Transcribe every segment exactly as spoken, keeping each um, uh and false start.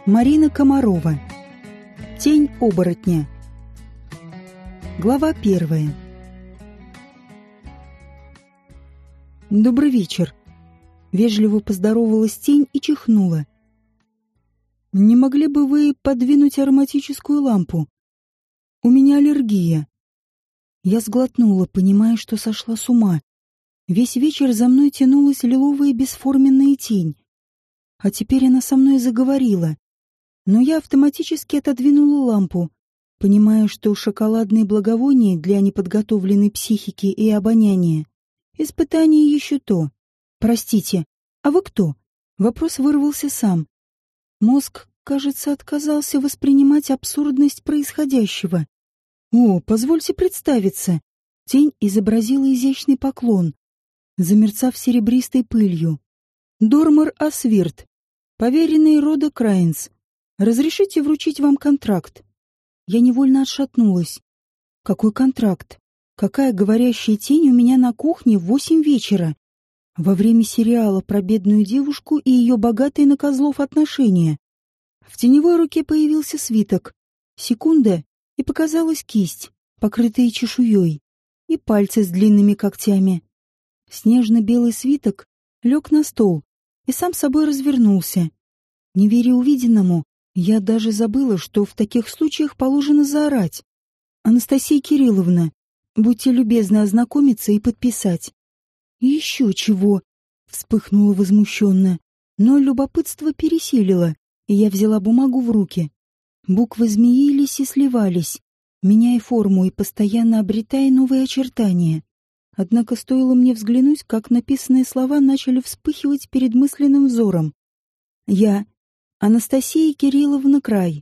Марина Комарова. Тень оборотня. Глава первая. «Добрый вечер», — вежливо поздоровалась тень и чихнула. «Не могли бы вы подвинуть ароматическую лампу? У меня аллергия». Я сглотнула, понимая, что сошла с ума. Весь вечер за мной тянулась лиловая бесформенная тень. А теперь она со мной заговорила. Но я автоматически отодвинула лампу, понимая, что шоколадные благовония для неподготовленной психики и обоняния — испытание еще то. «Простите, а вы кто?» Вопрос вырвался сам. Мозг, кажется, отказался воспринимать абсурдность происходящего. «О, позвольте представиться». Тень изобразила изящный поклон, замерцав серебристой пылью. «Дормар Асвирт, поверенный рода Крайнс. Разрешите вручить вам контракт?» Я невольно отшатнулась. «Какой контракт? Какая говорящая тень у меня на кухне в восемь вечера? Во время сериала про бедную девушку и ее богатые на козлов отношения». В теневой руке появился свиток. Секунда, и показалась кисть, покрытая чешуей, и пальцы с длинными когтями. Снежно-белый свиток лег на стол и сам собой развернулся. Не веря увиденному, я даже забыла, что в таких случаях положено заорать. «Анастасия Кирилловна, будьте любезны ознакомиться и подписать». «Еще чего?» — вспыхнула возмущенно. Но любопытство пересилило, и я взяла бумагу в руки. Буквы змеились и сливались, меняя форму и постоянно обретая новые очертания. Однако стоило мне взглянуть, как написанные слова начали вспыхивать перед мысленным взором. «Я, Анастасия Кирилловна Край,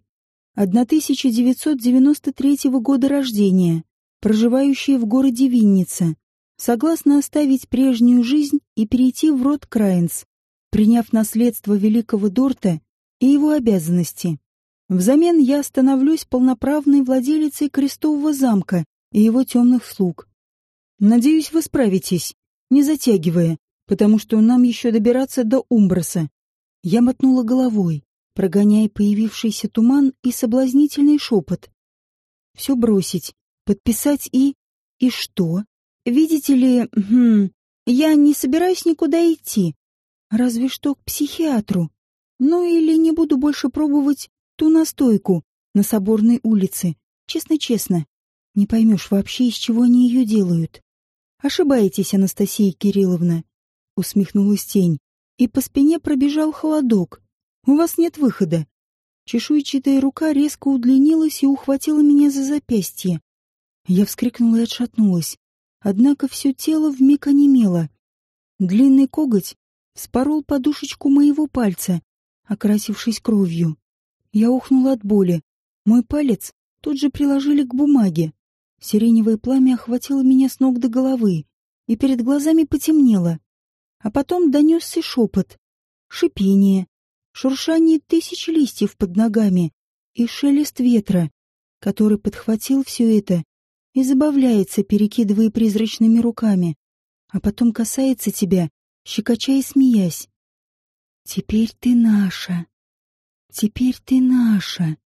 тысяча девятьсот девяносто третьего года рождения, проживающая в городе Винница, согласна оставить прежнюю жизнь и перейти в род Крайнс, приняв наследство великого Дорта и его обязанности. Взамен я становлюсь полноправной владелицей Крестового замка и его темных слуг. Надеюсь, вы справитесь, не затягивая, потому что нам еще добираться до Умброса». Я мотнула головой, прогоняя появившийся туман и соблазнительный шепот. Все бросить, подписать и... И что? Видите ли, хм, я не собираюсь никуда идти. Разве что к психиатру. Ну или не буду больше пробовать ту настойку на Соборной улице. Честно-честно, не поймешь вообще, из чего они ее делают. «Ошибаетесь, Анастасия Кирилловна», — усмехнулась тень, и по спине пробежал холодок. «У вас нет выхода». Чешуйчатая рука резко удлинилась и ухватила меня за запястье. Я вскрикнула и отшатнулась, однако все тело вмиг онемело. Длинный коготь вспорол подушечку моего пальца, окрасившись кровью. Я ухнула от боли. Мой палец тут же приложили к бумаге. Сиреневое пламя охватило меня с ног до головы, и перед глазами потемнело. А потом донесся шепот, шипение, шуршание тысяч листьев под ногами и шелест ветра, который подхватил все это и забавляется, перекидывая призрачными руками, а потом касается тебя, щекоча и смеясь. «Теперь ты наша, теперь ты наша».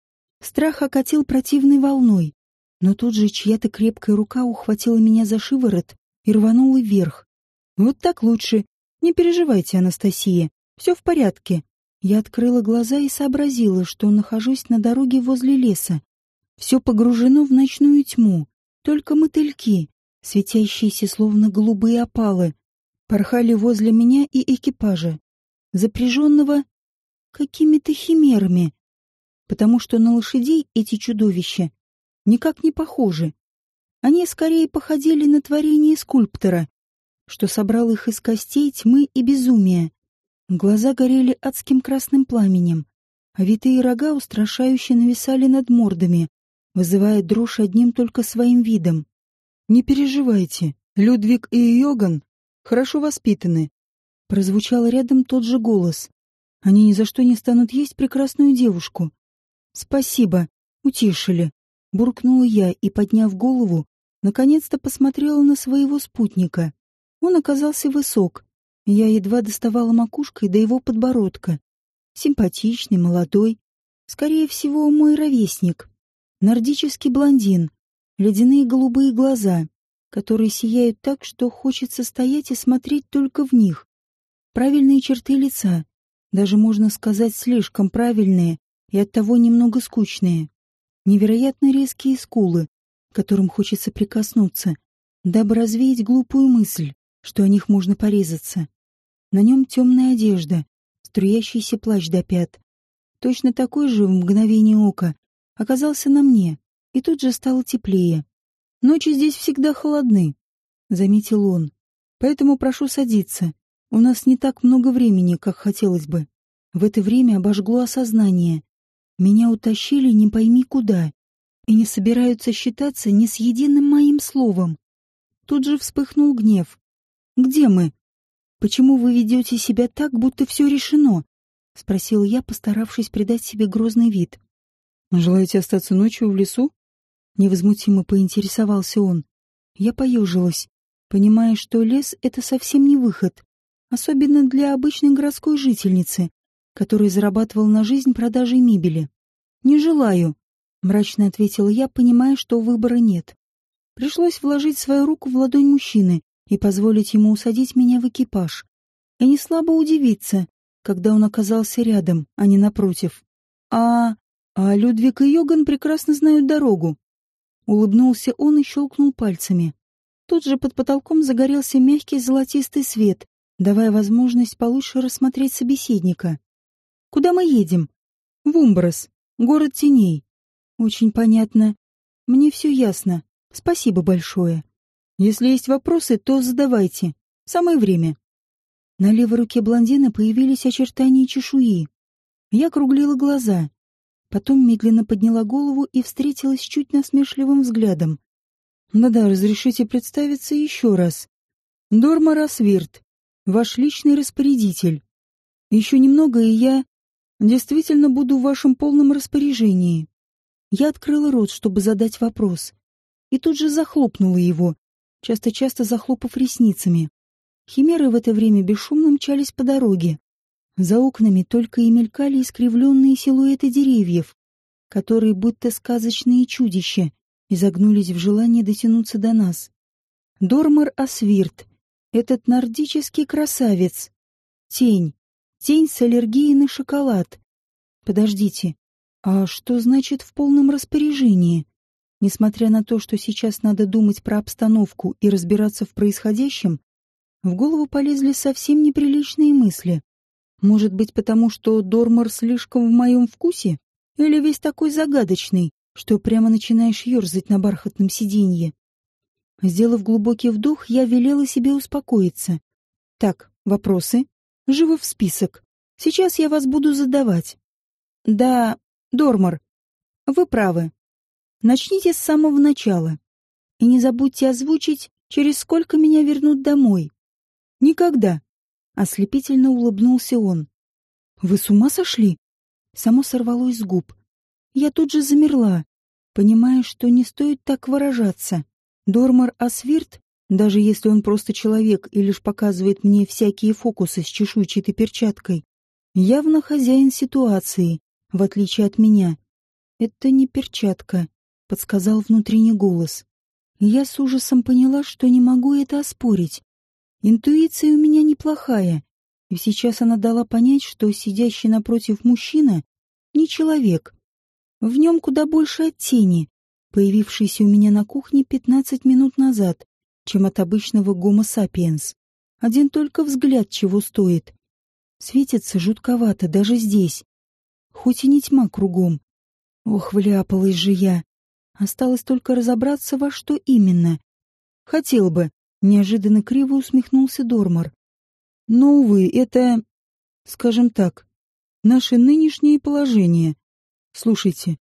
Страх окатил противной волной, но тут же чья-то крепкая рука ухватила меня за шиворот и рванула вверх. «Вот так лучше. Не переживайте, Анастасия. Все в порядке». Я открыла глаза и сообразила, что нахожусь на дороге возле леса. Все погружено в ночную тьму. Только мотыльки, светящиеся словно голубые опалы, порхали возле меня и экипажа, запряженного какими-то химерами, потому что на лошадей эти чудовища никак не похожи. Они скорее походили на творение скульптора, что собрал их из костей, тьмы и безумия. Глаза горели адским красным пламенем, а витые рога устрашающе нависали над мордами, вызывая дрожь одним только своим видом. «Не переживайте, Людвиг и Йоган хорошо воспитаны», — прозвучал рядом тот же голос. «Они ни за что не станут есть прекрасную девушку». «Спасибо, утешили», — буркнула я и, подняв голову, наконец-то посмотрела на своего спутника. Он оказался высок. Я едва доставала макушкой до его подбородка. Симпатичный, молодой. Скорее всего, мой ровесник. Нордический блондин. Ледяные голубые глаза, которые сияют так, что хочется стоять и смотреть только в них. Правильные черты лица. Даже, можно сказать, слишком правильные и оттого немного скучные. Невероятно резкие скулы, к которым хочется прикоснуться, дабы развеять глупую мысль, что о них можно порезаться. На нем темная одежда, струящийся плащ до пят. Точно такой же в мгновение ока оказался на мне, и тут же стало теплее. «Ночи здесь всегда холодны», — заметил он. «Поэтому прошу садиться. У нас не так много времени, как хотелось бы». В это время обожгло осознание. Меня утащили не пойми куда, и не собираются считаться ни с единым моим словом. Тут же вспыхнул гнев. «Где мы? Почему вы ведете себя так, будто все решено?» — спросил я, постаравшись придать себе грозный вид. «Желаете остаться ночью в лесу?» — невозмутимо поинтересовался он. Я поежилась, понимая, что лес — это совсем не выход, особенно для обычной городской жительницы, которая зарабатывала на жизнь продажей мебели. «Не желаю», — мрачно ответила я, понимая, что выбора нет. Пришлось вложить свою руку в ладонь мужчины и позволить ему усадить меня в экипаж. И не слабо удивиться, когда он оказался рядом, а не напротив. «А... а Людвиг и Йоган прекрасно знают дорогу». Улыбнулся он и щелкнул пальцами. Тут же под потолком загорелся мягкий золотистый свет, давая возможность получше рассмотреть собеседника. «Куда мы едем?» «В Умброс, город теней». «Очень понятно. Мне все ясно. Спасибо большое. Если есть вопросы, то задавайте. Самое время». На левой руке блондина появились очертания чешуи. Я округлила глаза. Потом медленно подняла голову и встретилась с чуть насмешливым взглядом. «Да-да, разрешите представиться еще раз. Дормар Асвирт, ваш личный распорядитель. Еще немного, и я действительно буду в вашем полном распоряжении». Я открыла рот, чтобы задать вопрос, и тут же захлопнула его, часто-часто захлопав ресницами. Химеры в это время бесшумно мчались по дороге. За окнами только и мелькали искривленные силуэты деревьев, которые, будто сказочные чудища, изогнулись в желании дотянуться до нас. Дормар Асвирт, этот нордический красавец. Тень. Тень с аллергией на шоколад. Подождите, а что значит в полном распоряжении? Несмотря на то, что сейчас надо думать про обстановку и разбираться в происходящем, в голову полезли совсем неприличные мысли. Может быть, потому что Дормар слишком в моем вкусе? Или весь такой загадочный, что прямо начинаешь ерзать на бархатном сиденье? Сделав глубокий вдох, я велела себе успокоиться. Так, вопросы? Живо в список. Сейчас я вас буду задавать. Да, Дормар, вы правы. Начните с самого начала. И не забудьте озвучить, через сколько меня вернут домой. Никогда. Ослепительно улыбнулся он. Вы с ума сошли? Само сорвалось с губ. Я тут же замерла, понимая, что не стоит так выражаться. Дормар Асвирт, даже если он просто человек и лишь показывает мне всякие фокусы с чешуйчатой перчаткой, явно хозяин ситуации, в отличие от меня. «Это не перчатка», — подсказал внутренний голос. Я с ужасом поняла, что не могу это оспорить. Интуиция у меня неплохая, и сейчас она дала понять, что сидящий напротив мужчина не человек. В нем куда больше от тени, появившейся у меня на кухне пятнадцать минут назад, чем от обычного гомо сапиенс. Один только взгляд чего стоит. Светится жутковато даже здесь. Хоть и не тьма кругом. Ох, вляпалась же я. Осталось только разобраться, во что именно. Хотел бы. Неожиданно криво усмехнулся Дормар. Но, увы, это, скажем так, наше нынешнее положение. Слушайте.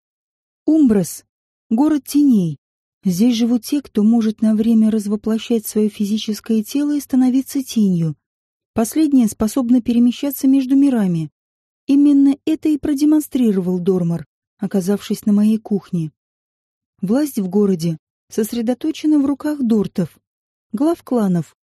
Умброс — город теней. Здесь живут те, кто может на время развоплощать свое физическое тело и становиться тенью. Последнее способно перемещаться между мирами. Именно это и продемонстрировал Дормар, оказавшись на моей кухне. Власть в городе сосредоточена в руках дортов, глав кланов,